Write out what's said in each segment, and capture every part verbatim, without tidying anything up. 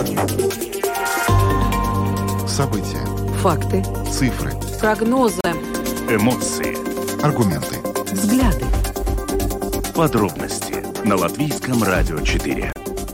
События. Факты. Цифры. Прогнозы. Эмоции. Аргументы. Взгляды. Подробности на Латвийском радио четыре.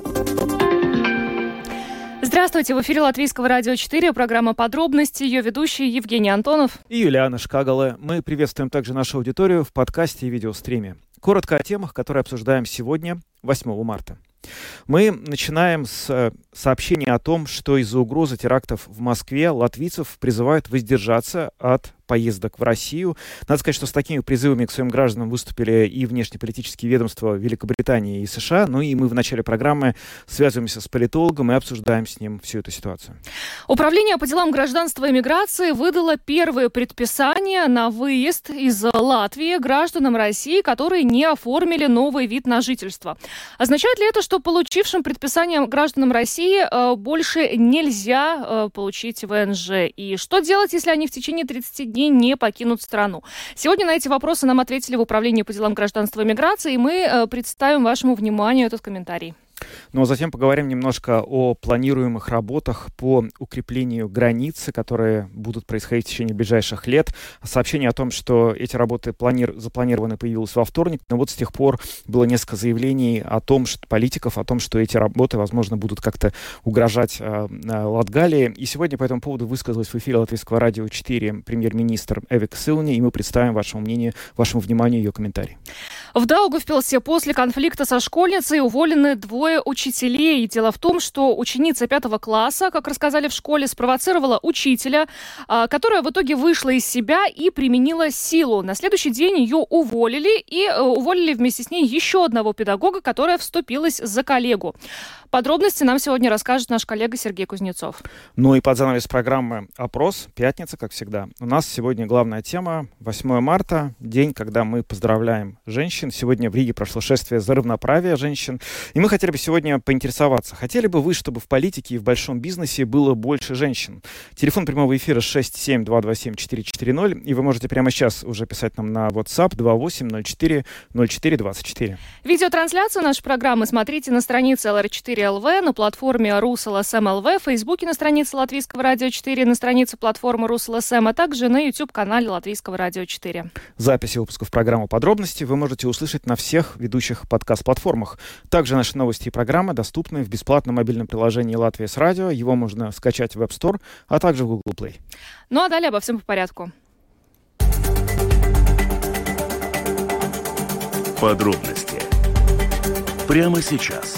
Здравствуйте, в эфире Латвийского радио четыре, программа «Подробности», ее ведущий Евгений Антонов и Юлиана Шкагала. Мы приветствуем также нашу аудиторию в подкасте и видеостриме. Коротко о темах, которые обсуждаем сегодня, восьмого марта. Мы начинаем с сообщения о том, что из-за угрозы терактов в Москве латвийцев призывают воздержаться от поездок в Россию. Надо сказать, что с такими призывами к своим гражданам выступили и внешнеполитические ведомства Великобритании и США. Ну и мы в начале программы связываемся с политологом и обсуждаем с ним всю эту ситуацию. Управление по делам гражданства и миграции выдало первые предписания на выезд из Латвии гражданам России, которые не оформили новый вид на жительство. Означает ли это, что получившим предписание гражданам России э, больше нельзя э, получить вэ эн жэ? И что делать, если они в течение тридцати дней не покинут страну? Сегодня на эти вопросы нам ответили в Управлении по делам гражданства и миграции, и мы э, представим вашему вниманию этот комментарий. Ну а затем поговорим немножко о планируемых работах по укреплению границы, которые будут происходить в течение ближайших лет. Сообщение о том, что эти работы плани... запланированы, появилось во вторник, но вот с тех пор было несколько заявлений о том, что политиков, о том, что эти работы, возможно, будут как-то угрожать э, Латгалии. И сегодня по этому поводу высказалась в эфире Латвийского радио четыре премьер-министр Эвика Силни, и мы представим вашему мнению, вашему вниманию ее комментарий. В Даугавпилсе после конфликта со школьницей уволены двое учителей. Дело в том, что ученица пятого класса, как рассказали в школе, спровоцировала учителя, которая в итоге вышла из себя и применила силу. На следующий день ее уволили, и уволили вместе с ней еще одного педагога, которая вступилась за коллегу. Подробности нам сегодня расскажет наш коллега Сергей Кузнецов. Ну и под занавес программы «Опрос», пятница, как всегда. У нас сегодня главная тема восьмого марта, день, когда мы поздравляем женщин. Сегодня в Риге прошло шествие за равноправие женщин. И мы хотели бы сегодня поинтересоваться, хотели бы вы, чтобы в политике и в большом бизнесе было больше женщин? Телефон прямого эфира шесть семь два два семь четыре четыре ноль, и вы можете прямо сейчас уже писать нам на WhatsApp два восемь ноль четыре ноль четыре двадцать четыре. Видеотрансляцию нашей программы смотрите на странице эл эр четыре эл ви, на платформе РусЛСМ эл ви, в Фейсбуке на странице Латвийского радио четыре, на странице платформы РусЛСМ, а также на YouTube-канале Латвийского радио четыре. Записи выпусков программы «Подробности» вы можете услышать на всех ведущих подкаст-платформах. Также наши новости и программы доступны в бесплатном мобильном приложении «Латвия с радио». Его можно скачать в App Store, а также в Google Play. Ну а далее обо всем по порядку. Подробности прямо сейчас.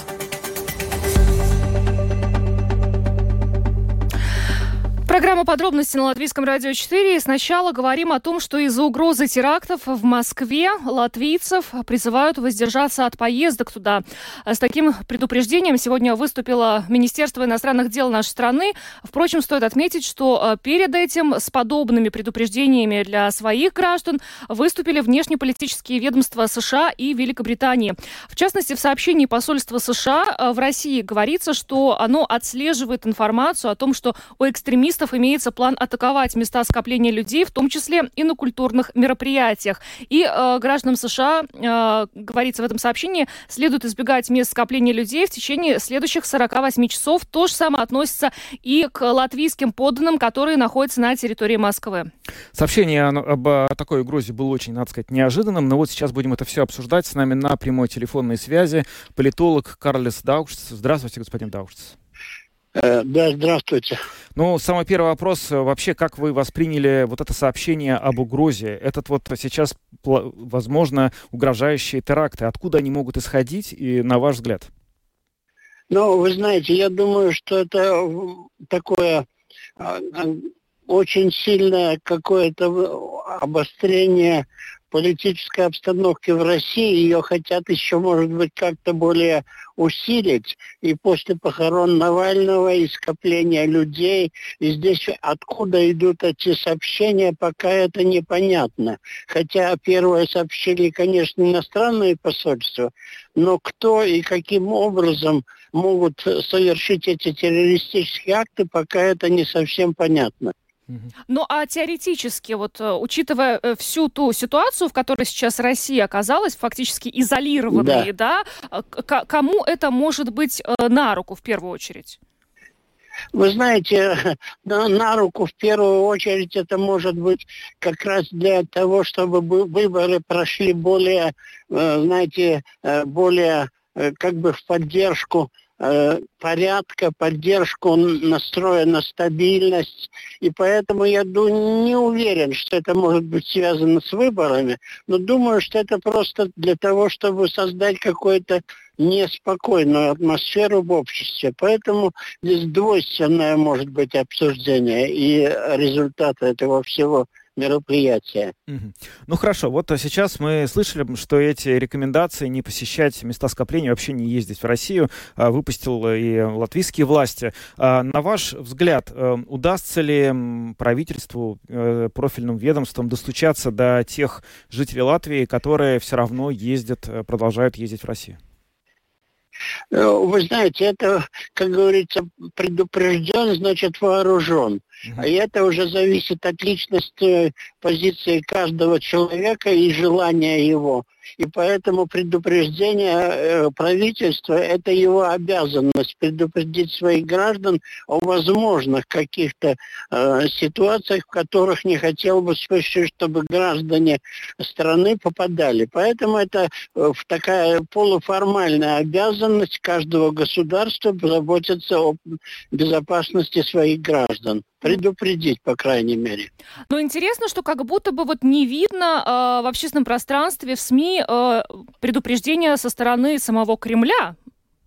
Программа «Подробности» на Латвийском радио четыре. И сначала говорим о том, что из-за угрозы терактов в Москве латвийцев призывают воздержаться от поездок туда. С таким предупреждением сегодня выступило Министерство иностранных дел нашей страны. Впрочем, стоит отметить, что перед этим с подобными предупреждениями для своих граждан выступили внешнеполитические ведомства США и Великобритании. В частности, в сообщении посольства США в России говорится, что оно отслеживает информацию о том, что у экстремистов имеется план атаковать места скопления людей, в том числе и на культурных мероприятиях. И э, гражданам США, э, говорится в этом сообщении, следует избегать мест скопления людей в течение следующих сорока восьми часов. То же самое относится и к латвийским подданным, которые находятся на территории Москвы. Сообщение об такой угрозе было очень, надо сказать, неожиданным, но вот сейчас будем это все обсуждать. С нами на прямой телефонной связи политолог Карлис Даукшц. Здравствуйте, господин Даукшц. Да, здравствуйте. Ну, самый первый вопрос. Вообще, как вы восприняли вот это сообщение об угрозе? Этот вот сейчас, возможно, угрожающие теракты. Откуда они могут исходить, и на ваш взгляд? Ну, вы знаете, я думаю, что это такое очень сильное какое-то обострение политической обстановки в России. Ее хотят еще, может быть, как-то более усилить. И после похорон Навального, и скопления людей, и здесь откуда идут эти сообщения, пока это непонятно. Хотя первое сообщили, конечно, иностранные посольства, но кто и каким образом могут совершить эти террористические акты, пока это не совсем понятно. Ну, а теоретически, вот, учитывая всю ту ситуацию, в которой сейчас Россия оказалась, фактически изолированной, да, да к- кому это может быть на руку в первую очередь? Вы знаете, на, на руку в первую очередь это может быть как раз для того, чтобы выборы прошли более, знаете, более как бы в поддержку порядка, поддержку настроя на стабильность. И поэтому я думаю, не уверен, что это может быть связано с выборами, но думаю, что это просто для того, чтобы создать какую-то неспокойную атмосферу в обществе. Поэтому здесь двойственное может быть обсуждение и результаты этого всего мероприятия. Угу. Ну хорошо, вот сейчас мы слышали, что эти рекомендации не посещать места скопления, вообще не ездить в Россию, выпустил и латвийские власти. На ваш взгляд, удастся ли правительству, профильным ведомствам достучаться до тех жителей Латвии, которые все равно ездят, продолжают ездить в Россию? Вы знаете, это, как говорится, предупрежден, значит вооружен. И это уже зависит от личности, позиции каждого человека и желания его. И поэтому предупреждение правительства – это его обязанность предупредить своих граждан о возможных каких-то э, ситуациях, в которых не хотел бы слышать, чтобы граждане страны попадали. Поэтому это э, такая полуформальная обязанность каждого государства заботиться о безопасности своих граждан. Предупредить, по крайней мере. Но интересно, что как будто бы вот не видно э, в общественном пространстве, в СМИ э, предупреждения со стороны самого Кремля.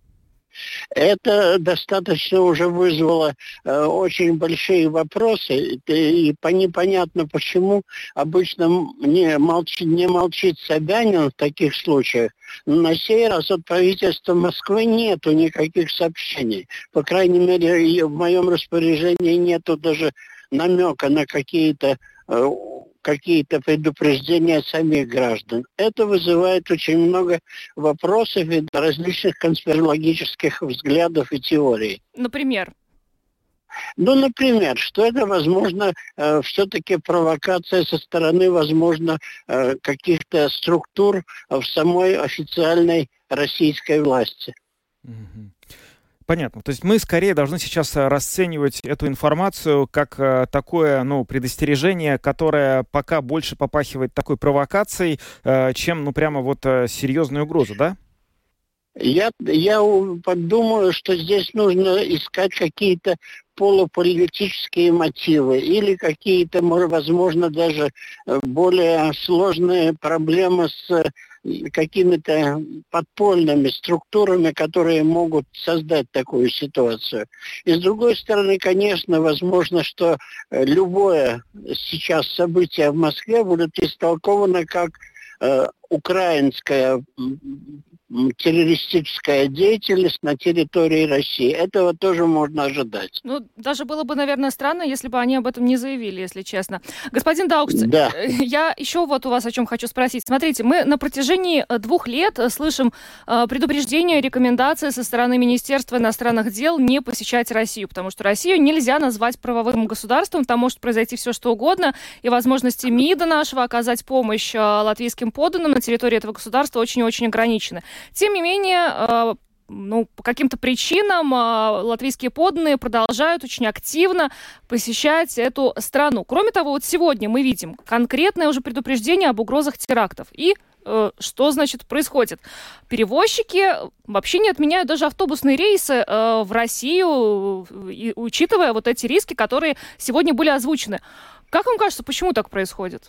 Это достаточно уже вызвало э, очень большие вопросы, и, и по, непонятно почему обычно не молчит, не молчит Собянин в таких случаях. Но на сей раз от правительства Москвы нету никаких сообщений. По крайней мере, в моем распоряжении нету даже намека на какие-то э, какие-то предупреждения самих граждан. Это вызывает очень много вопросов и различных конспирологических взглядов и теорий. Например? Ну, например, что это, возможно, э, все-таки провокация со стороны, возможно, э, каких-то структур в самой официальной российской власти. Mm-hmm. Понятно. То есть мы скорее должны сейчас расценивать эту информацию как э, такое, ну, предостережение, которое пока больше попахивает такой провокацией, э, чем, ну, прямо вот э, серьезную угрозу, да? Я, я подумаю, что здесь нужно искать какие-то полуполитические мотивы или какие-то, возможно, даже более сложные проблемы с какими-то подпольными структурами, которые могут создать такую ситуацию. И с другой стороны, конечно, возможно, что любое сейчас событие в Москве будет истолковано как э, украинская террористическая деятельность на территории России. Этого тоже можно ожидать. Ну, даже было бы, наверное, странно, если бы они об этом не заявили, если честно. Господин Даукс, да. Я еще вот у вас о чем хочу спросить. Смотрите, мы на протяжении двух лет слышим э, предупреждения, рекомендации со стороны Министерства иностранных дел не посещать Россию, потому что Россию нельзя назвать правовым государством, там может произойти все, что угодно, и возможности МИДа нашего оказать помощь э, латвийским подданным на территории этого государства очень-очень ограничены. Тем не менее, ну, по каким-то причинам латвийские подданные продолжают очень активно посещать эту страну. Кроме того, вот сегодня мы видим конкретное уже предупреждение об угрозах терактов. И э, что, значит, происходит? Перевозчики вообще не отменяют даже автобусные рейсы э, в Россию, и, учитывая вот эти риски, которые сегодня были озвучены. Как вам кажется, почему так происходит?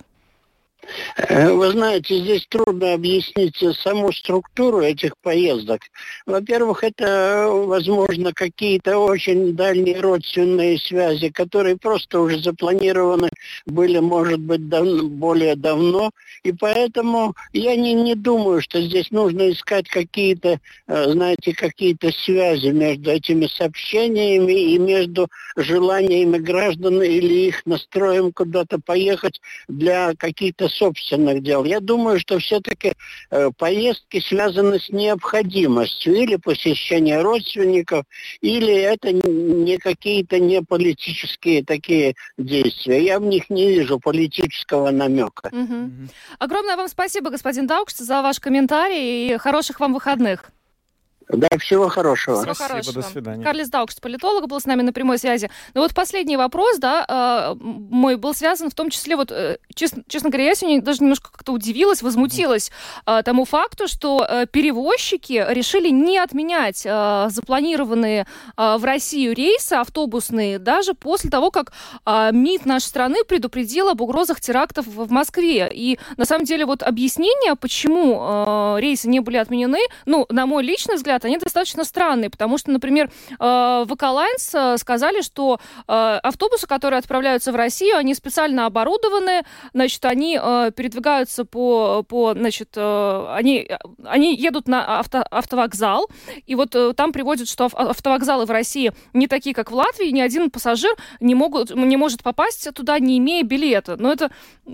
Вы знаете, здесь трудно объяснить саму структуру этих поездок. Во-первых, это, возможно, какие-то очень дальние родственные связи, которые просто уже запланированы были, может быть, дав- более давно. И поэтому я не, не думаю, что здесь нужно искать какие-то, знаете, какие-то связи между этими сообщениями и между желаниями граждан или их настроем куда-то поехать для каких-то собственных дел. Я думаю, что все-таки э, поездки связаны с необходимостью или посещения родственников, или это не какие-то не политические такие действия. Я в них не вижу политического намека. Угу. Угу. Огромное вам спасибо, господин Даукс, за ваш комментарий и хороших вам выходных. Да, всего хорошего. Всего Спасибо, хорошего. до свидания. Карлис Даукшт, политолог, был с нами на прямой связи. Но вот последний вопрос, да, мой был связан в том числе, вот, честно, честно говоря, я сегодня даже немножко как-то удивилась, возмутилась mm-hmm. тому факту, что перевозчики решили не отменять запланированные в Россию рейсы автобусные, даже после того, как МИД нашей страны предупредил об угрозах терактов в Москве. И на самом деле вот объяснение, почему рейсы не были отменены, ну, на мой личный взгляд, они достаточно странные, потому что, например, в Эколайнс сказали, что автобусы, которые отправляются в Россию, они специально оборудованы, значит, они передвигаются по, по значит, они, они едут на авто, автовокзал, и вот там приводят, что автовокзалы в России не такие, как в Латвии, ни один пассажир не, могут, не может попасть туда, не имея билета. Но это,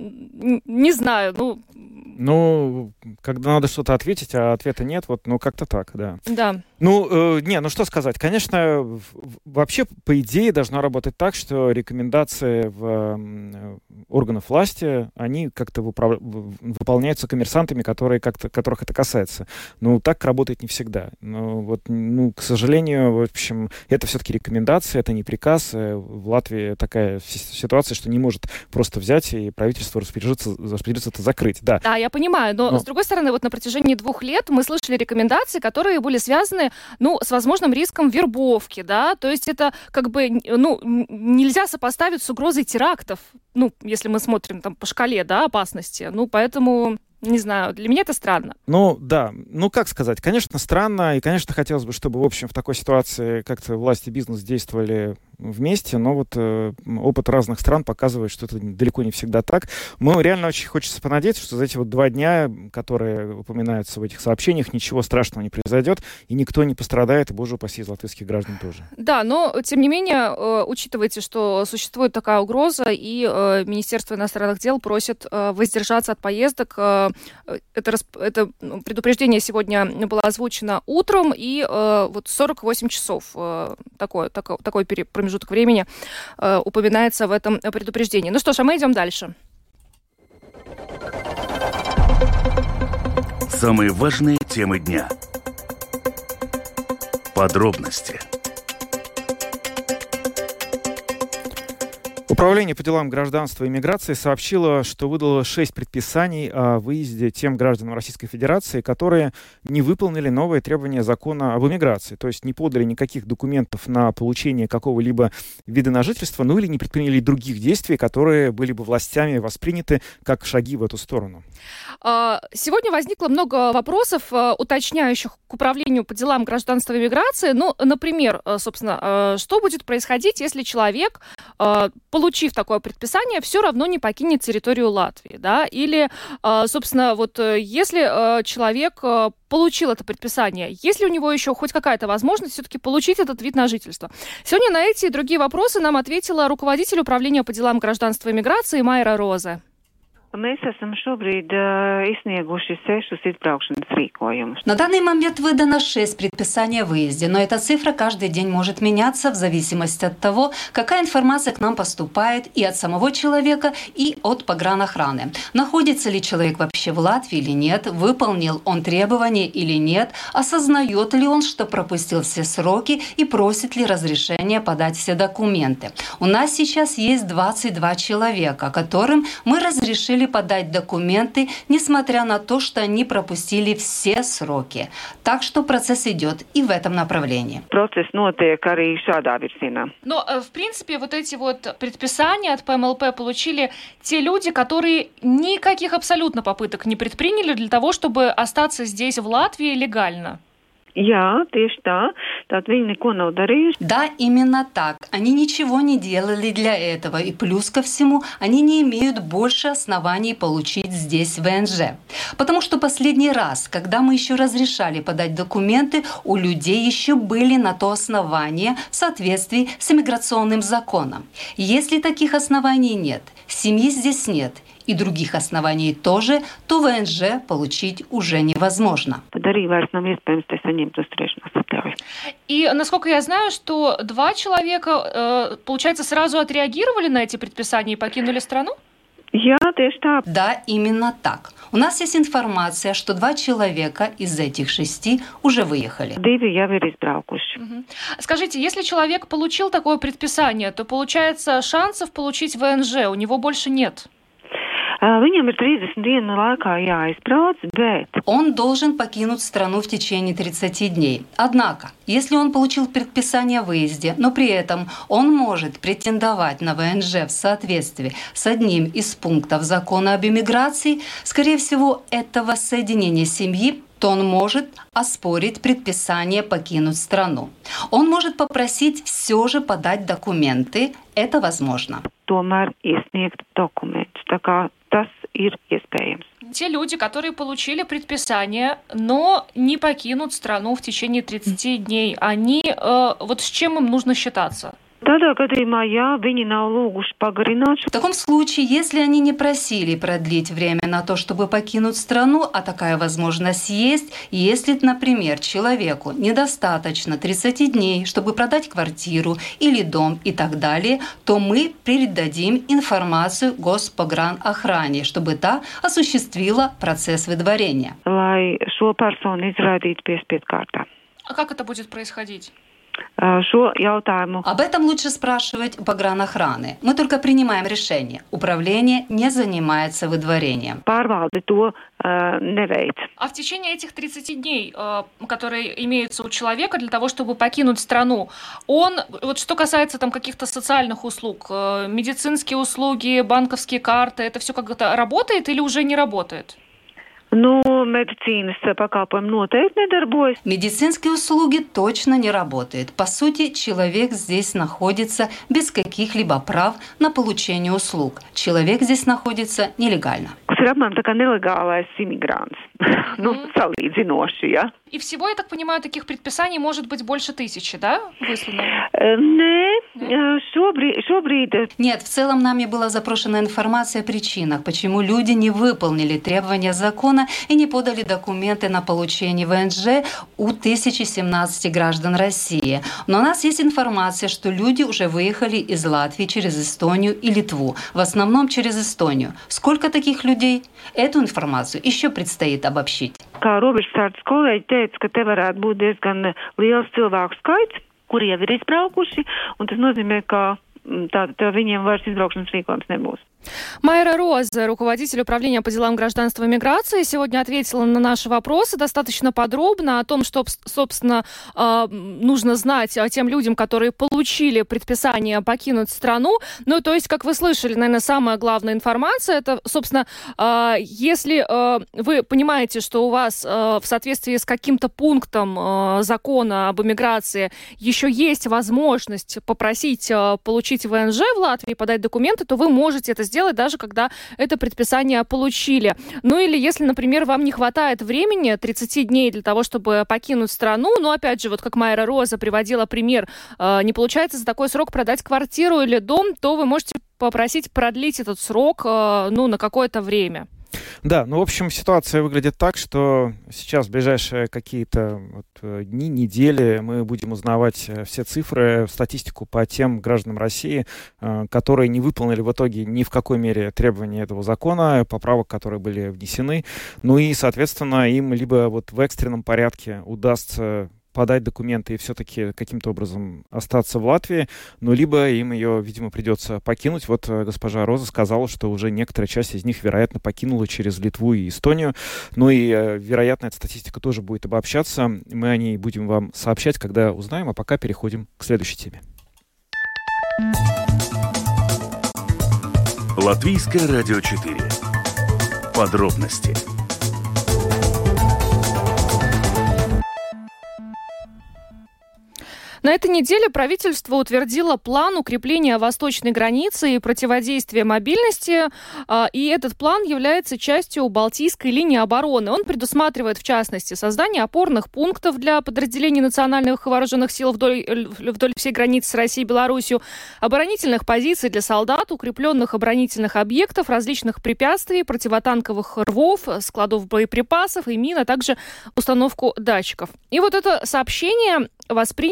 не знаю, ну... Ну, когда надо что-то ответить, а ответа нет, вот, ну, как-то так, да. Да. Ну, э, не, ну что сказать. Конечно, в, вообще, по идее, должно работать так, что рекомендации в, э, органов власти, они как-то выправ... выполняются коммерсантами, которые как-то, которых это касается. Ну, так работает не всегда. Но вот, ну, к сожалению, в общем, это все-таки рекомендации, это не приказ. В Латвии такая ситуация, что не может просто взять и правительство распорядиться, распорядиться это закрыть. Да. Да, я понимаю, но, но, с другой стороны, вот на протяжении двух лет мы слышали рекомендации, которые были связаны, ну, с возможным риском вербовки, да, то есть это как бы, ну, нельзя сопоставить с угрозой терактов, ну, если мы смотрим там по шкале, да, опасности, ну, поэтому... Не знаю, для меня это странно. Ну, да. Ну, как сказать? Конечно, странно. И, конечно, хотелось бы, чтобы, в общем, в такой ситуации как-то власть и бизнес действовали вместе. Но вот э, опыт разных стран показывает, что это далеко не всегда так. Мы реально очень хочется понадеяться, что за эти вот два дня, которые упоминаются в этих сообщениях, ничего страшного не произойдет, и никто не пострадает, и, боже упаси, из латвийских граждан тоже. Да, но, тем не менее, э, учитывайте, что существует такая угроза, и э, Министерство иностранных дел просит э, воздержаться от поездок. Э, Это, это предупреждение сегодня было озвучено утром, и э, вот сорок восемь часов э, такой, такой, такой промежуток времени э, упоминается в этом предупреждении. Ну что ж, а мы идем дальше. Самые важные темы дня. Подробности. Управление по делам гражданства и миграции сообщило, что выдало шесть предписаний о выезде тем гражданам Российской Федерации, которые не выполнили новые требования закона об иммиграции, то есть не подали никаких документов на получение какого-либо вида на жительство, ну или не предприняли других действий, которые были бы властями восприняты как шаги в эту сторону. Сегодня возникло много вопросов, уточняющих к управлению по делам гражданства и миграции. Ну, например, собственно, что будет происходить, если человек, получив такое предписание, все равно не покинет территорию Латвии, да? Или, собственно, вот если человек получил это предписание, есть ли у него еще хоть какая-то возможность все-таки получить этот вид на жительство? Сегодня на эти и другие вопросы нам ответила руководитель управления по делам гражданства и миграции Майра Розе. Мы шobrīd izsnieguši sešus izbraukšanas rīkojumus. На данный момент выдано шесть предписаний о выезде, но эта цифра каждый день может меняться в зависимости от того, какая информация к нам поступает и от самого человека, и от погранохраны. Находится ли человек вообще в Латвии или нет, выполнил он требования или нет, осознает ли он, что пропустил все сроки и просит ли разрешения подать все документы. У нас сейчас есть двадцать два человека, которым мы разрешили подать документы, несмотря на то, что они пропустили все сроки. Так что процесс идет и в этом направлении. Процесс notiek arī šādā virzienā. Но, в принципе, вот эти вот предписания от ПМЛП получили те люди, которые никаких абсолютно попыток не предприняли для того, чтобы остаться здесь, в Латвии, легально. Jā, tieši tā. Tātad viņi neko nav darījuši. Да, именно так. Они ничего не делали для этого. И плюс ко всему, они не имеют больше оснований получить здесь ВНЖ. Потому что последний раз, когда мы еще разрешали подать документы, у людей еще были на то основания в соответствии с иммиграционным законом. Если таких оснований нет, семьи здесь нет, и других оснований тоже, то ВНЖ получить уже невозможно. И, насколько я знаю, что два человека, получается, сразу отреагировали на эти предписания и покинули страну? Jā, tieši tā. Да, именно так. У нас есть информация, что два человека из этих шести уже выехали. Divi jau ir izbraukuši. Мгм. Скажите, если человек получил такое предписание, то получается шансов получить ВНЖ у него больше нет? Uh, Viņam ir тридцать dienu laikā jāizbrauc, bet Он должен покинуть страну в течение тридцати дней. Однако, если он получил предписание о выезде, но при этом он может претендовать на ВНЖ в соответствии с одним из пунктов закона об иммиграции, скорее всего, это воссоединение семьи, то он может оспорить предписание покинуть страну. Он может попросить все же подать документы. Это возможно. tomēr iesniegt dokumentus. Tā kā tas ir iespējams. Те люди, которые получили предписание, но не покинут страну в течение тридцати дней, они, э, вот с чем им нужно считаться? Tādā gadījumā, ja viņi nav lūguši pagarināt В таком случае, если они не просили продлить время на то, чтобы покинуть страну, а такая возможность есть, если, например, человеку недостаточно тридцати дней, чтобы продать квартиру или дом и так далее, то мы передадим информацию Госпогранохране, чтобы та осуществила процесс выдворения. lai šo personu izraidītu piespiedu kārtā. А как это будет происходить? Šo jautājumu Об этом лучше спрашивать у погранохраны. Мы только принимаем решение. Управление не занимается выдворением. pārvalde to uh, neveic. А в течение этих тридцати дней, э, которые имеются у человека для того, чтобы покинуть страну, он, вот что касается там каких-то социальных услуг, э, медицинские услуги, банковские карты, это все как-то работает или уже не работает? Nu, medicīnas pakalpojumi noteikti nedarbojas. Медицинские услуги точно не работают. По сути, человек здесь находится без каких-либо прав на получение услуг. Человек здесь находится нелегально. Tas ir apmēram tā kā nelegālais imigrants. Nu, salīdzinoši, ja? И всего, я так понимаю, таких предписаний может быть больше тысячи, да, выслано? Uh, Nē, uh, šobrīd, šobrīd Нет, в целом нами была запрошена информация о причинах, почему люди не выполнили требования закона и не подали документы на получение ВНЖ у тысячи семнадцати граждан России. Но у нас есть информация, что люди уже выехали из Латвии через Эстонию и Литву, в основном через Эстонию. Сколько таких людей? Эту информацию еще предстоит обобщить. kā robežsardzes kolēģi teica, ka te varētu būt diezgan liels cilvēku skaits, kuri jau ir izbraukuši, un tas nozīmē, ka tā, tā viņiem vairs izbraukšanas rīkojums nebūs. Майра Роза, руководитель управления по делам гражданства и миграции, сегодня ответила на наши вопросы достаточно подробно о том, что, собственно, нужно знать тем людям, которые получили предписание покинуть страну. Ну, то есть, как вы слышали, наверное, самая главная информация, это, собственно, если вы понимаете, что у вас в соответствии с каким-то пунктом закона об иммиграции еще есть возможность попросить получить ВНЖ в Латвии, подать документы, то вы можете это сделать, даже когда это предписание получили. Ну или если, например, вам не хватает времени, тридцати дней для того, чтобы покинуть страну, но опять же, вот как Майра Роза приводила пример, э, не получается за такой срок продать квартиру или дом, то вы можете попросить продлить этот срок э, ну, на какое-то время. Да, ну, в общем, ситуация выглядит так, что сейчас в ближайшие какие-то вот дни, недели мы будем узнавать все цифры, статистику по тем гражданам России, которые не выполнили в итоге ни в какой мере требования этого закона, поправок, которые были внесены. Ну и, соответственно, им либо вот в экстренном порядке удастся подать документы и все-таки каким-то образом остаться в Латвии, ну, либо им ее, видимо, придется покинуть. Вот госпожа Роза сказала, что уже некоторая часть из них, вероятно, покинула через Литву и Эстонию. Ну и, вероятно, эта статистика тоже будет обобщаться. Мы о ней будем вам сообщать, когда узнаем, а пока переходим к следующей теме. Латвийское радио четыре. Подробности. На этой неделе правительство утвердило план укрепления восточной границы и противодействия мобильности, и этот план является частью Балтийской линии обороны. Он предусматривает, в частности, создание опорных пунктов для подразделений национальных вооруженных сил вдоль, вдоль всей границы с Россией и Беларусью, оборонительных позиций для солдат, укрепленных оборонительных объектов, различных препятствий, противотанковых рвов, складов боеприпасов и мин, а также установку датчиков. И вот это сообщение воспринято было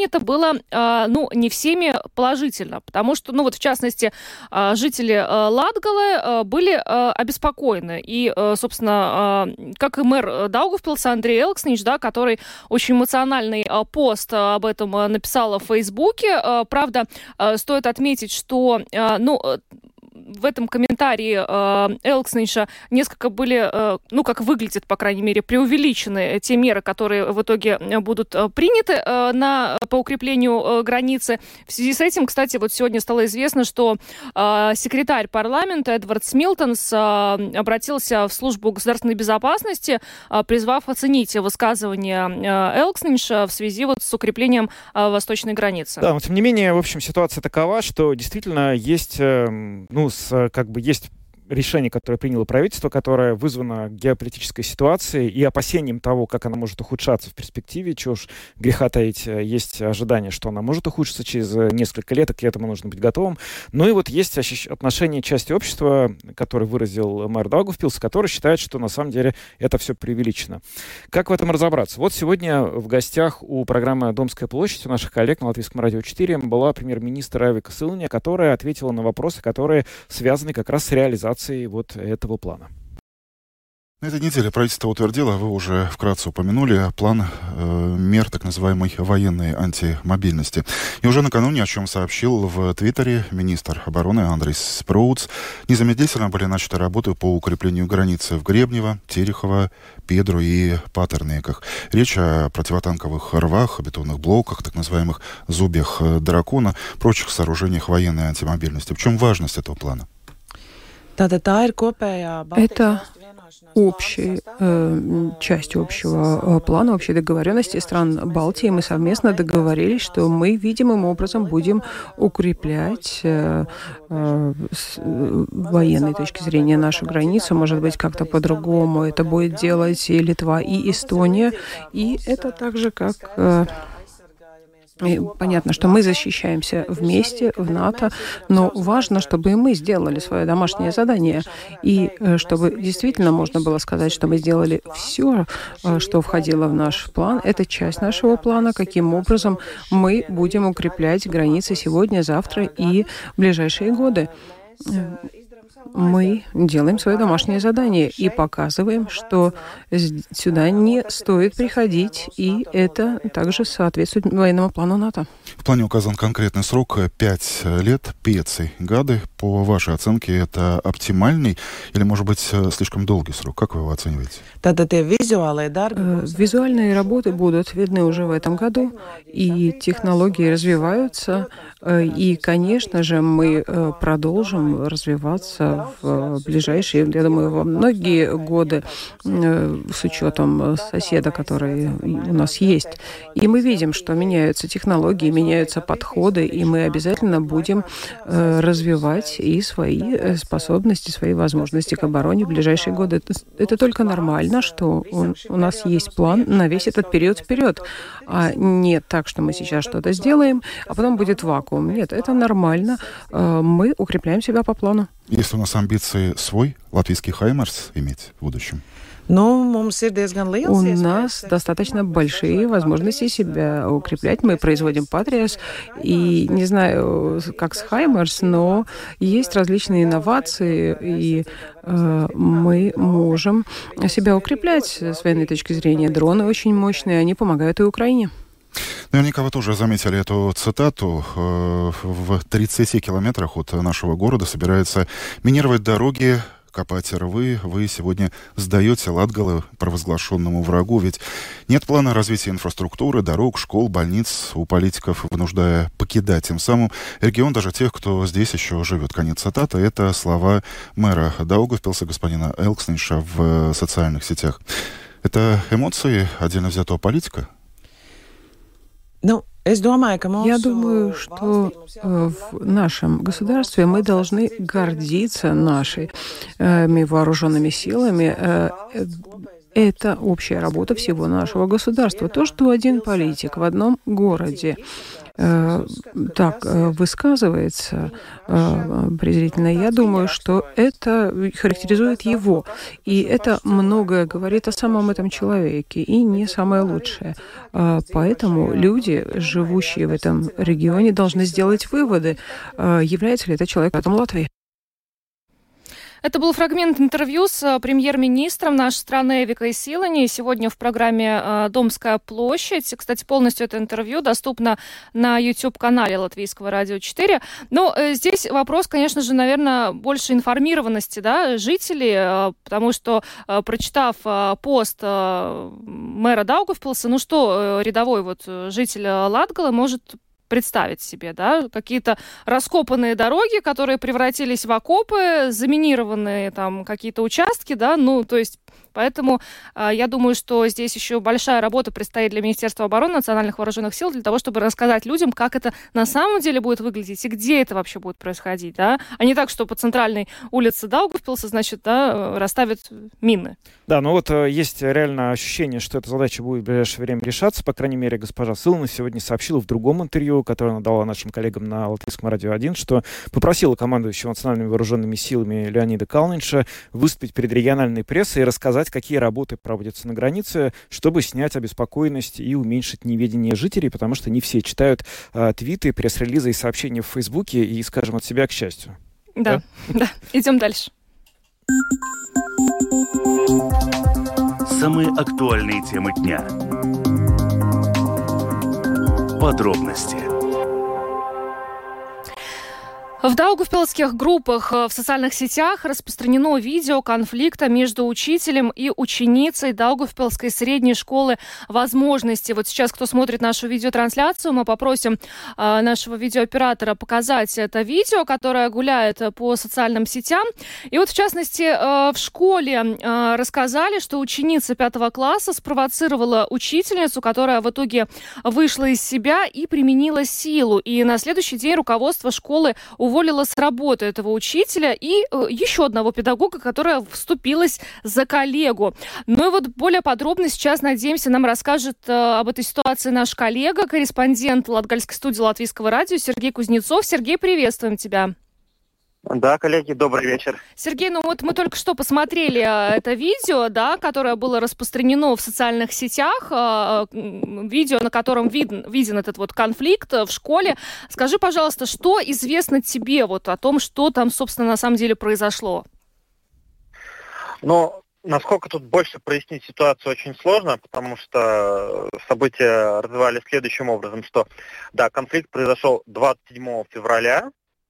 воспринято, ну, не всеми положительно, потому что, ну, вот, в частности, жители Латгалы были обеспокоены. И, собственно, как и мэр Даугавпилса Андрей Элкснич, да, который очень эмоциональный пост об этом написал в Фейсбуке. Правда, стоит отметить, что, ну, в этом комментарии э, Элкснича несколько были, э, ну, как выглядит, по крайней мере, преувеличены те меры, которые в итоге будут приняты э, на, по укреплению э, границы. В связи с этим, кстати, вот сегодня стало известно, что э, секретарь парламента Эдвард Смилтонс э, обратился в службу государственной безопасности, э, призвав оценить высказывания э, Элкснича в связи вот с укреплением э, восточной границы. Да, но тем не менее, в общем, ситуация такова, что действительно есть, э, ну, с, как бы есть решение, которое приняло правительство, которое вызвано геополитической ситуацией и опасением того, как она может ухудшаться в перспективе. Чего уж греха таить, есть ожидание, что она может ухудшиться через несколько лет, и к этому нужно быть готовым. Ну и вот есть отношение части общества, которое выразил мэр Даугавпилса, который считает, что на самом деле это все преувеличено. Как в этом разобраться? Вот сегодня в гостях у программы «Домская площадь» у наших коллег на Латвийском радио четыре была премьер-министр Эвика Силня, которая ответила на вопросы, которые связаны как раз с реализацией вот этого плана. На этой неделе правительство утвердило, вы уже вкратце упомянули, план э, мер так называемой военной антимобильности. И уже накануне, о чем сообщил в Твиттере министр обороны Андрис Спруутс, незамедлительно были начаты работы по укреплению границы в Гребнево, Терехово, Педру и Патернеках. Речь о противотанковых рвах, бетонных блоках, так называемых зубьях дракона, прочих сооружениях военной антимобильности. В чем важность этого плана? Это общая э, часть общего плана, общей договоренности стран Балтии. Мы совместно договорились, что мы видимым образом будем укреплять э, э, с э, военной точки зрения нашу границу. Может быть, как-то по-другому это будет делать и Литва, и Эстония. И это так же, как... Э, И понятно, что мы защищаемся вместе в НАТО, но важно, чтобы и мы сделали свое домашнее задание, и чтобы действительно можно было сказать, что мы сделали все, что входило в наш план. Это часть нашего плана, каким образом мы будем укреплять границы сегодня, завтра и в ближайшие годы. Мы делаем свое домашнее задание и показываем, что сюда не стоит приходить, и это также соответствует военному плану НАТО. В плане указан конкретный срок — пять лет, пеци гады. По вашей оценке, это оптимальный или, может быть, слишком долгий срок? Как вы его оцениваете? Визуальные работы будут видны уже в этом году, и технологии развиваются, и, конечно же, мы продолжим развиваться в ближайшие, я думаю, во многие годы с учетом соседа, который у нас есть. И мы видим, что меняются технологии, меняются подходы, и мы обязательно будем развивать и свои способности, свои возможности к обороне в ближайшие годы. Это, это только нормально, что у, у нас есть план на весь этот период вперед. А не так, что мы сейчас что-то сделаем, а потом будет вакуум. Нет, это нормально. Мы укрепляем себя по плану. Есть у нас амбиции свой латвийский Хаймарс иметь в будущем? У нас достаточно большие возможности себя укреплять. Мы производим Патриас, и не знаю, как с Хаймарс, но есть различные инновации, и э, мы можем себя укреплять с военной точки зрения. Дроны очень мощные, они помогают и Украине. Наверняка вы тоже заметили эту цитату. В тридцати километрах от нашего города собираются минировать дороги, копать рвы. Вы сегодня сдаете Латгалу провозглашенному врагу, ведь нет плана развития инфраструктуры, дорог, школ, больниц у политиков, вынуждая покидать тем самым регион даже тех, кто здесь еще живет. Конец цитаты. Это слова мэра Даугавпилса господина Элкснича в социальных сетях. Это эмоции отдельно взятого политика? Я думаю, что в нашем государстве мы должны гордиться нашими вооруженными силами. это общая работа всего нашего государства. То, что один политик в одном городе э, так э, высказывается э, презрительно, я думаю, что это характеризует его. И это многое говорит о самом этом человеке, и не самое лучшее. Э, поэтому люди, живущие в этом регионе, должны сделать выводы, э, является ли это человек потом Латвии. Это был фрагмент интервью с премьер-министром нашей страны Эвикой Силани. Сегодня в программе «Домская площадь». Кстати, полностью это интервью доступно на YouTube-канале Латвийского радио четыре. Но здесь вопрос, конечно же, наверное, больше информированности, да, жителей, потому что, прочитав пост мэра Даугавпилса, ну что рядовой вот житель Латгалы может представить себе, да, какие-то раскопанные дороги, которые превратились в окопы, заминированные там какие-то участки, да, ну, то есть, поэтому э, я думаю, что здесь еще большая работа предстоит для Министерства обороны, национальных вооруженных сил, для того, чтобы рассказать людям, как это на самом деле будет выглядеть и где это вообще будет происходить, да, а не так, что по центральной улице Даугавпилса, значит, да, расставят мины. Да, ну вот э, есть реально ощущение, что эта задача будет в ближайшее время решаться, по крайней мере, госпожа Силани сегодня сообщила в другом интервью, которое она дала нашим коллегам на Латвийском радио один, что попросила командующего национальными вооруженными силами Леонида Калнинша выступить перед региональной прессой и рассказать, какие работы проводятся на границе, чтобы снять обеспокоенность и уменьшить неведение жителей, потому что не все читают э, твиты, пресс-релизы и сообщения в Фейсбуке и, скажем, от себя к счастью. Да, да, да. Идем дальше. Самые актуальные темы дня. Подробности. В даугавпилских группах в социальных сетях распространено видео конфликта между учителем и ученицей Даугавпилской средней школы возможностей. Вот сейчас, кто смотрит нашу видеотрансляцию, мы попросим э, нашего видеооператора показать это видео, которое гуляет по социальным сетям. И вот, в частности, э, в школе э, рассказали, что ученица пятого класса спровоцировала учительницу, которая в итоге вышла из себя и применила силу. И на следующий день руководство школы уволило уволила с работы этого учителя и э, еще одного педагога, которая вступилась за коллегу. Ну и вот более подробно сейчас, надеемся, нам расскажет э, об этой ситуации наш коллега, корреспондент Латгальской студии Латвийского радио Сергей Кузнецов. Сергей, приветствуем тебя. Да, коллеги, добрый вечер. Сергей, ну вот мы только что посмотрели это видео, да, которое было распространено в социальных сетях, видео, на котором виден, виден этот вот конфликт в школе. Скажи, пожалуйста, что известно тебе вот о том, что там, собственно, на самом деле произошло? Ну, насколько тут больше прояснить ситуацию очень сложно, потому что события развивались следующим образом, что, да, конфликт произошел двадцать седьмого февраля.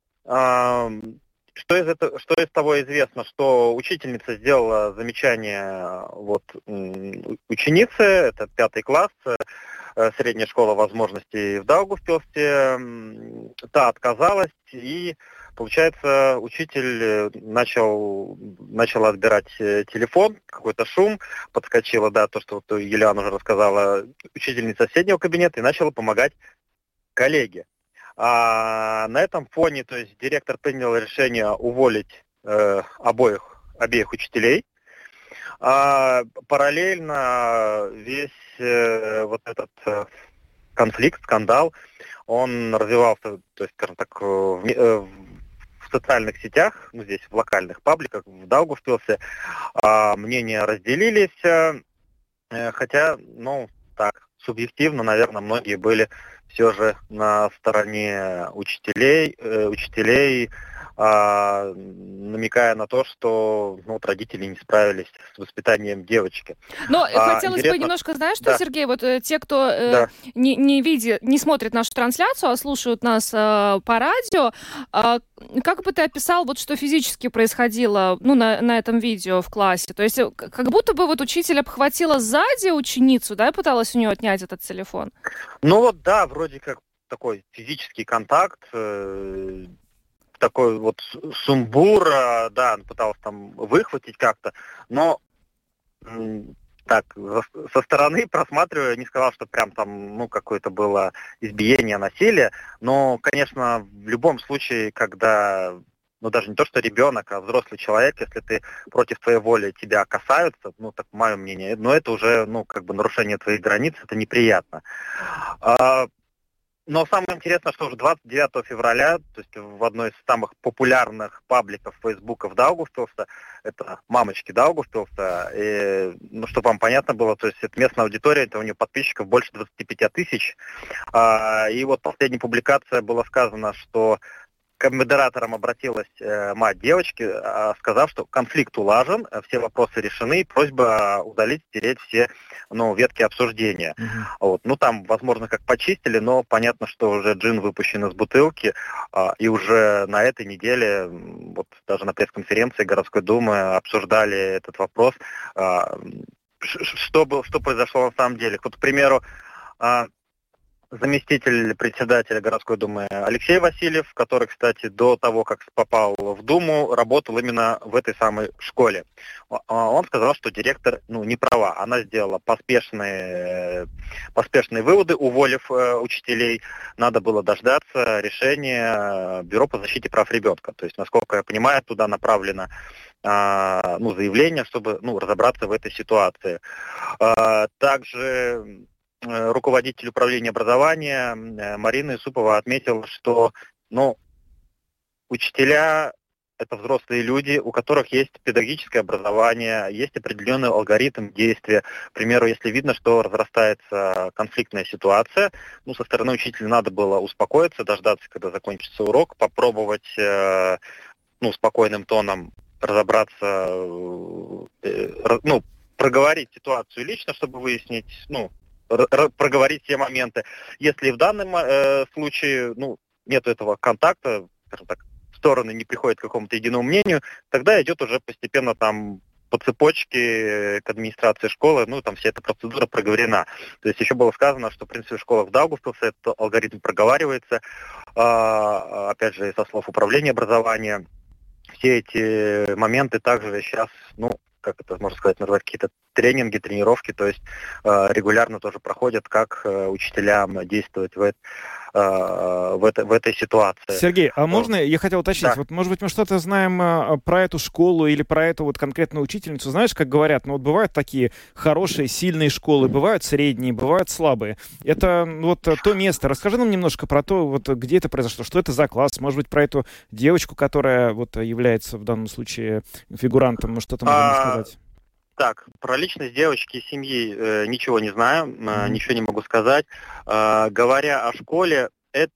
Что из, этого, что из того известно, что учительница сделала замечание вот, ученице, это пятый класс, средняя школа возможностей в Даугавпилсе, та отказалась, и, получается, учитель начал, начал отбирать телефон, какой-то шум, подскочила, да, то, что вот Елена уже рассказала, учительница соседнего кабинета, и начала помогать коллеге. А на этом фоне, то есть директор принял решение уволить э, обоих, обеих учителей. А параллельно весь э, вот этот э, конфликт, скандал, он развивался, то есть, скажем так, в, э, в социальных сетях, ну, здесь в локальных пабликах, в Даугавпилсе, э, мнения разделились, э, хотя, ну, так, субъективно, наверное, многие были все же на стороне учителей, э, учителей э, намекая на то, что ну, вот родители не справились с воспитанием девочки. Но а, хотелось интересно... бы немножко, знаешь что, да. Сергей, вот э, те, кто э, да. не, не видит, не смотрит нашу трансляцию, а слушают нас э, по радио, э, как бы ты описал, вот что физически происходило ну, на, на этом видео в классе? То есть как будто бы вот учитель обхватила сзади ученицу, да, и пыталась у нее отнять этот телефон? Ну вот да, вроде как такой физический контакт, э, такой вот сумбур, э, да, пыталась там выхватить как-то, но э, так, со стороны просматривая, не сказал, что прям там, ну, какое-то было избиение, насилие, но, конечно, в любом случае, когда ну, даже не то, что ребенок, а взрослый человек, если ты против твоей воли тебя касаются, ну, так мое мнение, но это уже, ну, как бы нарушение твоих границ, это неприятно. А, но самое интересное, что уже двадцать девятого февраля, то есть в одной из самых популярных пабликов Фейсбуков Даугавпилса, это мамочки Даугавпилса, и, ну, чтобы вам понятно было, то есть это местная аудитория, это у нее подписчиков больше двадцати пяти тысяч, а, и вот последняя публикация была сказано, что к модераторам обратилась э, мать девочки, э, сказав, что конфликт улажен, э, все вопросы решены, просьба удалить, стереть все, ну, ветки обсуждения. Uh-huh. Вот. Ну, там, возможно, как почистили, но понятно, что уже джин выпущен из бутылки, э, и уже на этой неделе, вот даже на пресс-конференции городской думы обсуждали этот вопрос, э, что, было, что произошло на самом деле. Вот, к примеру, э, заместитель председателя городской думы Алексей Васильев, который, кстати, до того, как попал в Думу, работал именно в этой самой школе. Он сказал, что директор, ну, не права. Она сделала поспешные, поспешные выводы, уволив э, учителей. Надо было дождаться решения Бюро по защите прав ребенка. То есть, насколько я понимаю, туда направлено э, ну, заявление, чтобы, ну, разобраться в этой ситуации. Э, также руководитель управления образования Марина Исупова отметила, что, ну, учителя – это взрослые люди, у которых есть педагогическое образование, есть определенный алгоритм действия. К примеру, если видно, что разрастается конфликтная ситуация, ну, со стороны учителя надо было успокоиться, дождаться, когда закончится урок, попробовать, э, ну, спокойным тоном разобраться, э, ну, проговорить ситуацию лично, чтобы выяснить, ну, проговорить все моменты. Если в данном э, случае, ну, нет этого контакта, скажем так, стороны не приходят к какому-то единому мнению, тогда идет уже постепенно там по цепочке к администрации школы, ну, там вся эта процедура проговорена. То есть еще было сказано, что, в принципе, в школах в Даугавпилсе этот алгоритм проговаривается, а, опять же, со слов управления образования. Все эти моменты также сейчас, ну, как это можно сказать, назвать какие-то тренинги, тренировки, то есть э, регулярно тоже проходят, как э, учителям действовать в, э, в, это, в этой ситуации. Сергей, а можно, я хотел уточнить, да. Вот, может быть, мы что-то знаем э, про эту школу или про эту вот конкретную учительницу, знаешь, как говорят, ну вот бывают такие хорошие, сильные школы, бывают средние, бывают слабые. Это вот то место, расскажи нам немножко про то, вот где это произошло, что это за класс, может быть, про эту девочку, которая вот является в данном случае фигурантом, ну что-то можно а... сказать. Так, про личность девочки и семьи э, ничего не знаю, э, mm-hmm. ничего не могу сказать. Э, говоря о школе,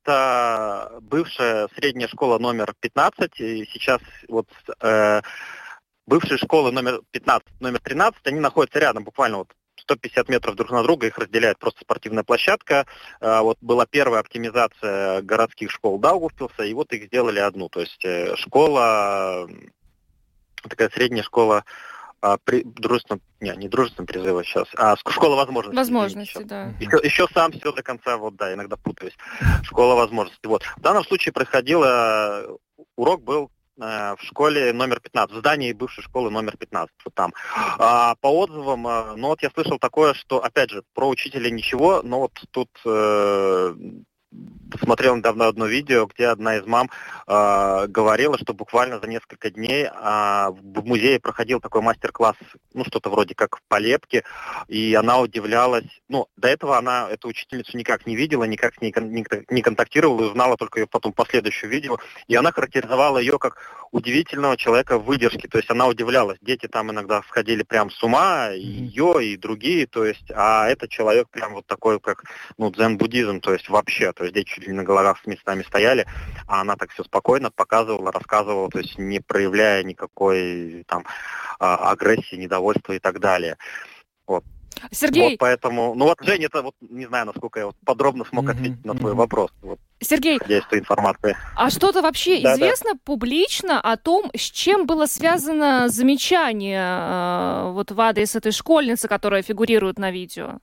это бывшая средняя школа номер пятнадцать, и сейчас вот э, бывшие школы номер пятнадцать, номер тринадцать, они находятся рядом, буквально вот сто пятьдесят метров друг на друга, их разделяет просто спортивная площадка. Э, вот была первая оптимизация городских школ Даугавпилса, и вот их сделали одну, то есть э, школа, такая средняя школа, А, при, дружественном, не, не дружественном призыва сейчас, а школа возможностей. Возможности, да. Еще, еще сам все до конца, вот, да, иногда путаюсь. Школа возможностей. Вот. В данном случае происходило, урок был э, в школе номер пятнадцать, в здании бывшей школы номер пятнадцать, вот там. А, по отзывам, э, ну вот я слышал такое, что, опять же, про учителя ничего, но вот тут... Э, посмотрел недавно одно видео, где одна из мам э, говорила, что буквально за несколько дней э, в музее проходил такой мастер-класс, ну, что-то вроде как по лепке, и она удивлялась, ну, до этого она эту учительницу никак не видела, никак с ней кон- не контактировала, и узнала только ее потом последующее видео, и она характеризовала ее как удивительного человека в выдержке, то есть она удивлялась, дети там иногда сходили прям с ума, и ее, и другие, то есть, а этот человек прям вот такой, как, ну, дзен-буддизм, то есть вообще, то есть дети чуть ли на головах с местами стояли, а она так все спокойно показывала, рассказывала, то есть не проявляя никакой там агрессии, недовольства и так далее. Вот. Сергей... Вот поэтому, ну вот, Жень, это вот, не знаю, насколько я вот подробно смог mm-hmm. ответить на твой mm-hmm. вопрос. Вот, Сергей, информации. А что-то вообще да, известно да. публично о том, с чем было связано замечание э, вот в адрес этой школьницы, которая фигурирует на видео?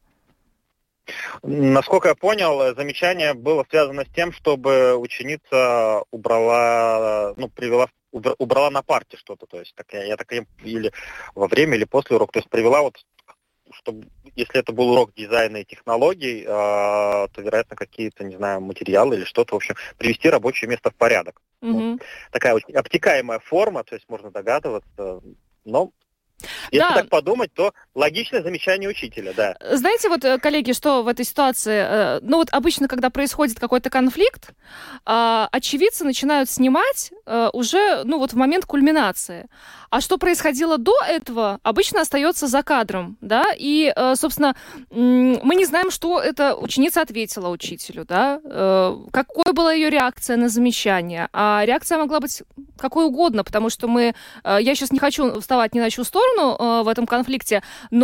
Насколько я понял, замечание было связано с тем, чтобы ученица убрала, ну, привела, убрала на парте что-то, то есть, так, я так или во время, или после урока, то есть привела вот, чтобы, если это был урок дизайна и технологий, э, то, вероятно, какие-то, не знаю, материалы или что-то, в общем, привести рабочее место в порядок. Угу. Ну, такая очень обтекаемая форма, то есть можно догадываться, но... Если да. так подумать, то логичное замечание учителя, да. Знаете, вот, коллеги, что в этой ситуации, ну вот обычно, когда происходит какой-то конфликт, очевидцы начинают снимать уже, ну вот в момент кульминации. А что происходило до этого, обычно остается за кадром, да, и, собственно, мы не знаем, что эта ученица ответила учителю, да, какой была ее реакция на замечание, а реакция могла быть какой угодно, потому что мы, я сейчас не хочу вставать ни на чью сторону в этом конфликте,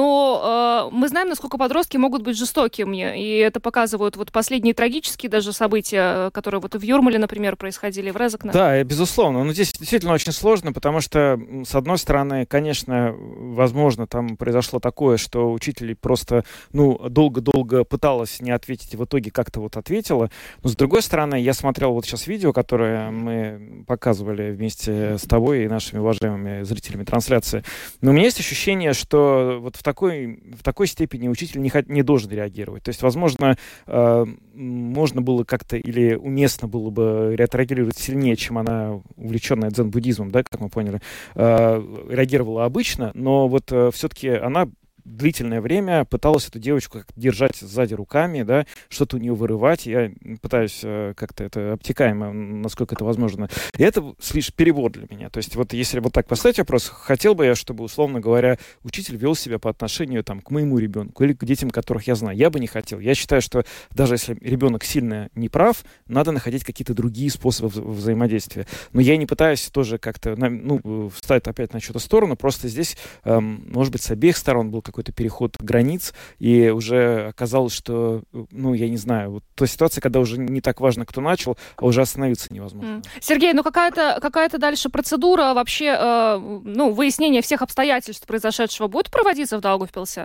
но мы знаем, насколько подростки могут быть жестокими, и это показывают вот последние трагические даже события, которые вот в Юрмале, например, происходили, в Резекне. Да, безусловно, но здесь действительно очень сложно, потому что, с одной стороны, конечно, возможно, там произошло такое, что учитель просто, ну, долго-долго пыталась не ответить, и в итоге как-то вот ответила. Но, с другой стороны, я смотрел вот сейчас видео, которое мы показывали вместе с тобой и нашими уважаемыми зрителями трансляции. Но у меня есть ощущение, что вот в такой, в такой степени учитель не, не должен реагировать. То есть, возможно, э, можно было как-то или уместно было бы отреагировать сильнее, чем она, увлеченная дзен-буддизмом, да, как мы поняли, э, реагировала обычно, но вот э, все-таки она длительное время пыталась эту девочку как-то держать сзади руками, да, что-то у нее вырывать. Я пытаюсь э, как-то это обтекаемо, насколько это возможно. И это слишком перебор для меня. То есть вот если вот так поставить вопрос, хотел бы я, чтобы, условно говоря, учитель вел себя по отношению там, к моему ребенку или к детям, которых я знаю. Я бы не хотел. Я считаю, что даже если ребенок сильно не прав, надо находить какие-то другие способы вза- взаимодействия. Но я не пытаюсь тоже как-то, ну, встать опять на чью-то сторону. Просто здесь, эм, может быть, с обеих сторон был какой-то переход границ, и уже оказалось, что, ну, я не знаю, вот та ситуация, когда уже не так важно, кто начал, а уже остановиться невозможно. Mm. Сергей, ну какая-то, какая-то дальше процедура вообще, э, ну, выяснение всех обстоятельств произошедшего будет проводиться в Даугавпилсе?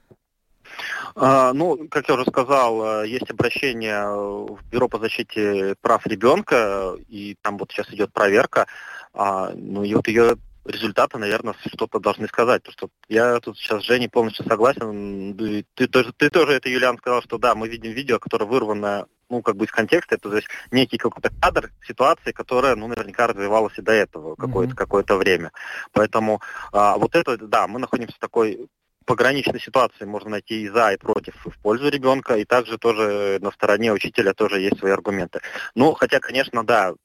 А, ну, как я уже сказал, есть обращение в Бюро по защите прав ребенка, и там вот сейчас идет проверка, а, ну, и вот ее результаты, наверное, что-то должны сказать. Потому что я тут сейчас с Женей полностью согласен. Ты, ты, ты тоже это, Юлиан, сказал, что да, мы видим видео, которое вырвано, ну, как бы из контекста. Это, то есть, некий какой-то кадр ситуации, которая, ну, наверняка развивалась и до этого какое-то, mm-hmm. какое-то время. Поэтому а, вот это, да, мы находимся в такой пограничной ситуации, можно найти и за, и против, и в пользу ребенка, и также тоже на стороне учителя тоже есть свои аргументы. Ну, хотя, конечно, да,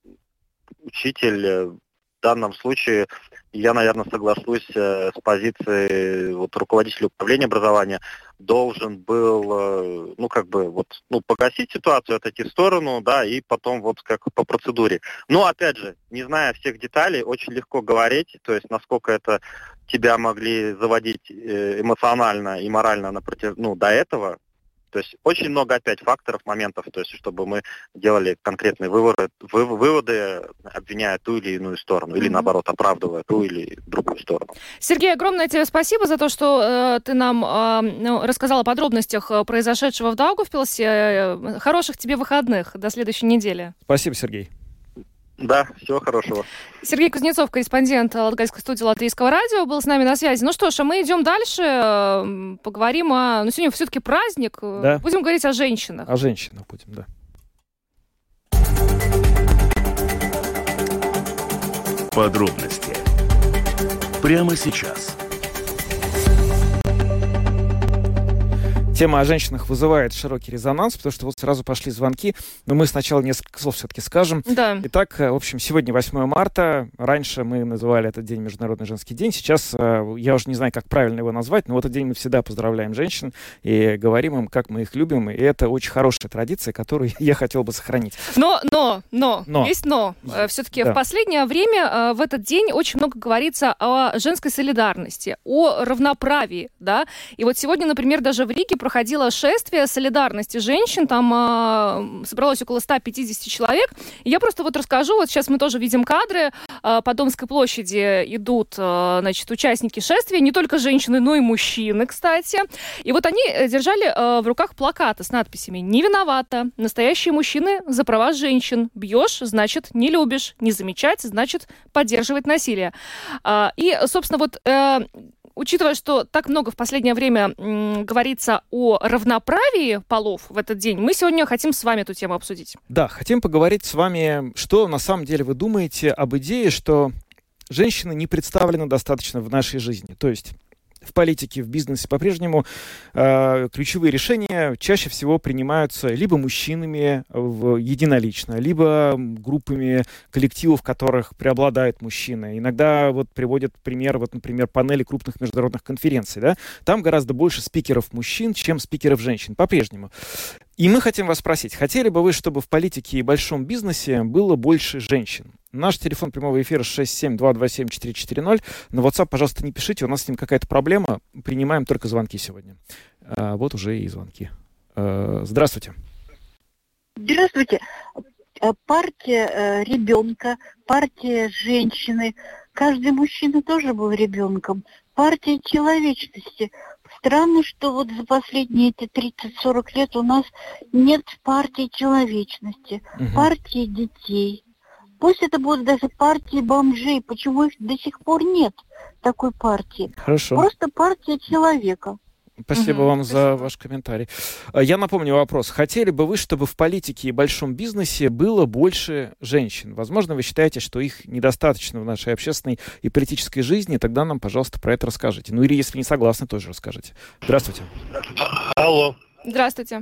учитель... В данном случае я, наверное, соглашусь э, с позиции вот, руководителя управления образования, должен был, э, ну, как бы, вот, ну, погасить ситуацию, отойти в сторону, да, и потом вот как по процедуре. Но, опять же, не зная всех деталей, очень легко говорить, то есть, насколько это тебя могли заводить э, эмоционально и морально напротив, ну, до этого. То есть очень много опять факторов, моментов, то есть чтобы мы делали конкретные выводы, выводы, обвиняя ту или иную сторону, или наоборот оправдывая ту или другую сторону. Сергей, огромное тебе спасибо за то, что э, ты нам э, ну, рассказал о подробностях произошедшего в Даугавпилсе. Хороших тебе выходных. До следующей недели. Спасибо, Сергей. Да, всего хорошего. Сергей Кузнецов, корреспондент Латгальской студии Латвийского радио, был с нами на связи. Ну что ж, а мы идем дальше, поговорим о... Ну, сегодня все-таки праздник, да. Будем говорить о женщинах. О женщинах будем, да. Подробности прямо сейчас. Тема о женщинах вызывает широкий резонанс, потому что вот сразу пошли звонки, но мы сначала несколько слов все-таки скажем. Да. Итак, в общем, сегодня восьмое марта. Раньше мы называли этот день Международный женский день. Сейчас я уже не знаю, как правильно его назвать, но в этот день мы всегда поздравляем женщин и говорим им, как мы их любим. И это очень хорошая традиция, которую я хотел бы сохранить. Но, но, но, но. есть но. Все-таки да. в последнее время в этот день очень много говорится о женской солидарности, о равноправии, да. И вот сегодня, например, даже в Риге проходило шествие солидарности женщин, там э, собралось около ста пятидесяти человек. И я просто вот расскажу, вот сейчас мы тоже видим кадры, э, по Домской площади идут, э, значит, участники шествия, не только женщины, но и мужчины, кстати. И вот они держали э, в руках плакаты с надписями «Не виновата», «Настоящие мужчины за права женщин», «Бьешь, значит, не любишь», «Не замечать, значит, поддерживать насилие». Э, и, собственно, вот... Э, учитывая, что так много в последнее время м, говорится о равноправии полов в этот день, мы сегодня хотим с вами эту тему обсудить. Да, хотим поговорить с вами, что на самом деле вы думаете об идее, что женщины не представлены достаточно в нашей жизни. То есть в политике, в бизнесе по-прежнему э, ключевые решения чаще всего принимаются либо мужчинами в, единолично, либо группами коллективов, в которых преобладают мужчины. Иногда вот приводят пример, вот, например, панели крупных международных конференций. Да? Там гораздо больше спикеров мужчин, чем спикеров женщин, по-прежнему. И мы хотим вас спросить, хотели бы вы, чтобы в политике и большом бизнесе было больше женщин? Наш телефон прямого эфира шесть семь два два семь четыре четыре ноль. На WhatsApp, пожалуйста, не пишите, у нас с ним какая-то проблема. Принимаем только звонки сегодня. А, вот уже и звонки. А, здравствуйте. Здравствуйте. Партия ребенка, партия женщины. Каждый мужчина тоже был ребенком. Партия человечности. Странно, что вот за последние эти тридцать-сорок лет у нас нет партии человечности, угу. партии детей. Пусть это будут даже партии бомжей. Почему их до сих пор нет, такой партии? Хорошо. Просто партия человека. Спасибо угу. вам за ваш комментарий. Я напомню вопрос. Хотели бы вы, чтобы в политике и большом бизнесе было больше женщин? Возможно, вы считаете, что их недостаточно в нашей общественной и политической жизни. Тогда нам, пожалуйста, про это расскажите. Ну или, если не согласны, тоже расскажите. Здравствуйте. Алло. Здравствуйте.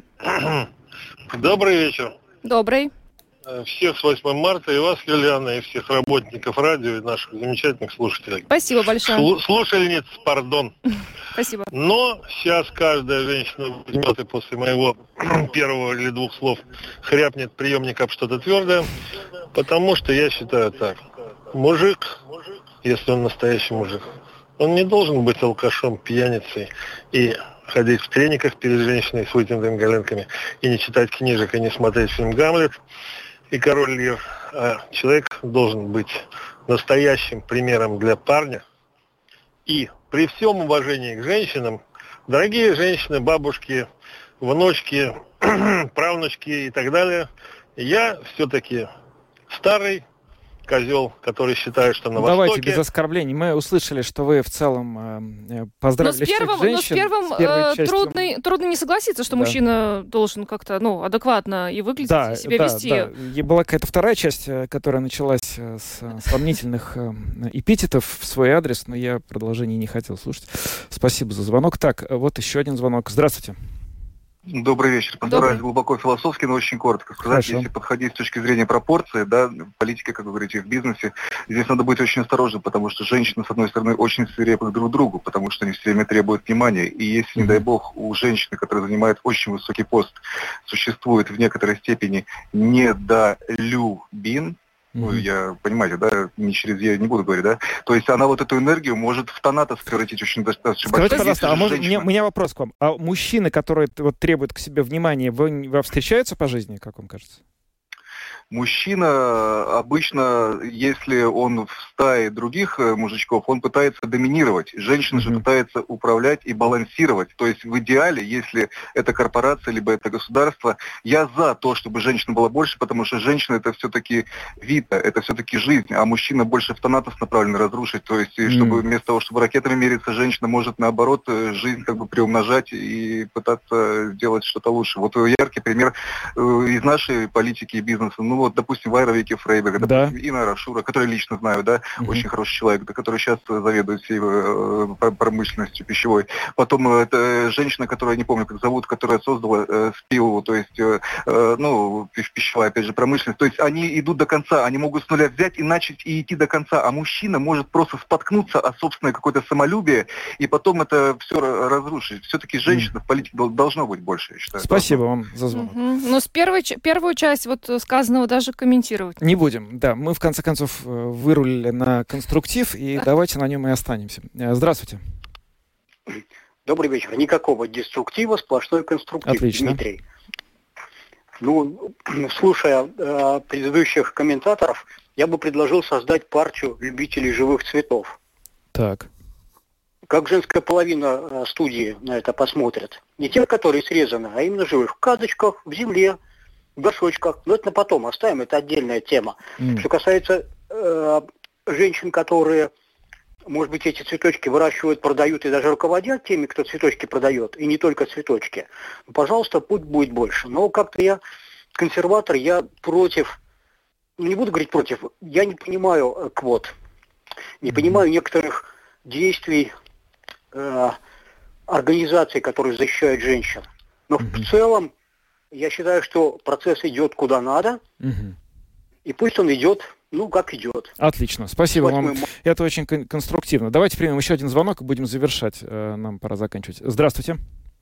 Добрый вечер. Добрый. Всех с восьмым марта, и вас, Юлиана, и всех работников радио, и наших замечательных слушателей. Спасибо большое. Слу- слушательниц, пардон. Спасибо. Но сейчас каждая женщина возьмет и после моего первого или двух слов хряпнет приемник об что-то твердое, потому что я считаю так. Мужик, если он настоящий мужик, он не должен быть алкашом, пьяницей и ходить в трениках перед женщиной с вытянутыми коленками, и не читать книжек, и не смотреть фильм «Гамлет» и «Король Лир». А человек должен быть настоящим примером для парня. И при всем уважении к женщинам, дорогие женщины, бабушки, внучки, правнучки и так далее, я все-таки старый козел, который считает, что на Давайте Востоке... без оскорблений. Мы услышали, что вы в целом э, поздравили но с первым, всех женщин. Но с первым с первой э, частью... трудно, трудно не согласиться, что да. мужчина должен как-то ну, адекватно и выглядеть, да, и себя да, вести. Да. И была какая-то вторая часть, которая началась с сомнительных эпитетов в свой адрес, но я продолжение не хотел слушать. Спасибо за звонок. Так, вот еще один звонок. Здравствуйте. Добрый вечер. Постараюсь глубоко философски, но очень коротко сказать. Хорошо. Если подходить с точки зрения пропорции, да, в политике, как вы говорите, в бизнесе, здесь надо быть очень осторожным, потому что женщины, с одной стороны, очень свирепы друг к другу, потому что они все время требуют внимания. И если, mm-hmm. не дай бог, у женщины, которая занимает очень высокий пост, существует в некоторой степени недолюбин, ну, я, понимаете, да, не через я не буду говорить, да, то есть она вот эту энергию может в тонатос превратить очень достаточно большой. Скажите, пожалуйста, а может, женщина... у меня вопрос к вам. А мужчины, которые вот требуют к себе внимания, вы, вы встречаются по жизни, как вам кажется? Мужчина обычно, если он в стае других мужичков, он пытается доминировать. Женщина mm-hmm. же пытается управлять и балансировать. То есть в идеале, если это корпорация, либо это государство, я за то, чтобы женщина была больше, потому что женщина это все-таки вита, это все-таки жизнь, а мужчина больше в тонатос направлен разрушить. То есть mm-hmm. чтобы вместо того, чтобы ракетами мериться, женщина может наоборот жизнь как бы приумножать и пытаться сделать что-то лучше. Вот яркий пример из нашей политики и бизнеса. Ну вот, допустим, Вайра Вики Фрейберг, да. допустим, Инна Рашура, которую лично знаю, да, uh-huh. очень хороший человек, да, который сейчас заведует всей э, промышленностью пищевой. Потом э, это женщина, которую я не помню, как зовут, которая создала э, Спилову, то есть, э, э, ну, пищевая, опять же, промышленность. То есть они идут до конца, они могут с нуля взять и начать и идти до конца, а мужчина может просто споткнуться о собственное какое-то самолюбие и потом это все разрушить. Все-таки женщин uh-huh. в политике должно быть больше, я считаю. Спасибо вам за звонок. Uh-huh. Но с первой, первую часть вот сказанного даже комментировать. Не будем, да. Мы, в конце концов, вырулили на конструктив, и давайте на нем и останемся. Здравствуйте. Добрый вечер. Никакого деструктива, сплошной конструктив. Отлично. Дмитрий. Ну, слушая э, предыдущих комментаторов, я бы предложил создать партию любителей живых цветов. Так. Как женская половина э, студии на это посмотрит. Не те, которые срезаны, а именно живых. В кадочках, в земле, в горшочках. Но это на потом оставим, это отдельная тема. Mm. Что касается э, женщин, которые может быть, эти цветочки выращивают, продают и даже руководят теми, кто цветочки продает, и не только цветочки. Пожалуйста, пусть будет больше. Но как-то я консерватор, я против, не буду говорить против, я не понимаю квот, не понимаю некоторых действий э, организаций, которые защищают женщин. Но в целом я считаю, что процесс идет куда надо, и пусть он идет, ну, как идет. Отлично, спасибо вам. Это очень кон- конструктивно. Давайте примем еще один звонок и будем завершать. Нам пора заканчивать. Здравствуйте.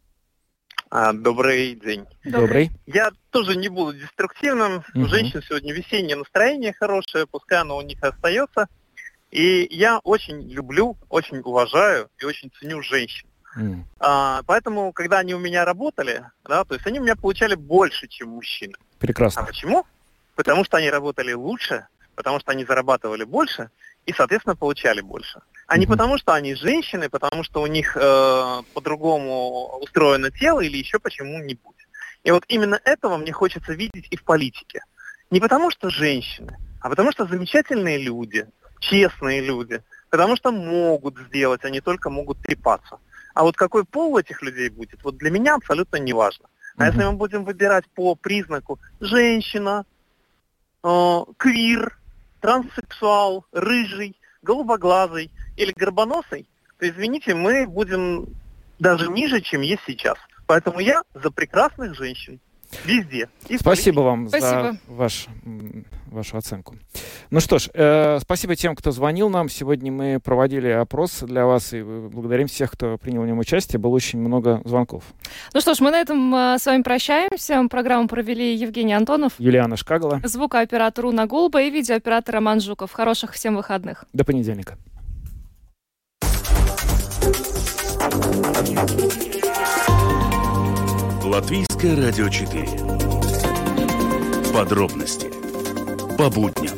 А, добрый день. Добрый. Я тоже не буду деструктивным. У uh-huh. женщин сегодня весеннее настроение хорошее, пускай оно у них остается. И я очень люблю, очень уважаю и очень ценю женщин. Mm. А, поэтому, когда они у меня работали, да, то есть они у меня получали больше, чем мужчины. Прекрасно. А почему? Потому что они работали лучше, потому что они зарабатывали больше и, соответственно, получали больше. А mm-hmm. не потому, что они женщины, потому что у них э, по-другому устроено тело или еще почему-нибудь. И вот именно этого мне хочется видеть и в политике. Не потому, что женщины, а потому, что замечательные люди, честные люди, потому что могут сделать, а не только могут трепаться. А вот какой пол у этих людей будет, вот для меня абсолютно не важно. А mm-hmm. если мы будем выбирать по признаку женщина, э, квир, транссексуал, рыжий, голубоглазый или горбоносый, то, извините, мы будем даже ниже, чем есть сейчас. Поэтому я за прекрасных женщин. Везде. И спасибо вам спасибо. за ваш, вашу оценку. Ну что ж, э, спасибо тем, кто звонил нам. Сегодня мы проводили опрос для вас и благодарим всех, кто принял в нем участие. Было очень много звонков. Ну что ж, мы на этом э, с вами прощаемся. Программу провели Евгений Антонов, Юлиана Шкагала, звукооператор Уна Голуба и видеооператор Роман Жуков. Хороших всем выходных. До понедельника. Латвийское радио четыре. Подробности по будням.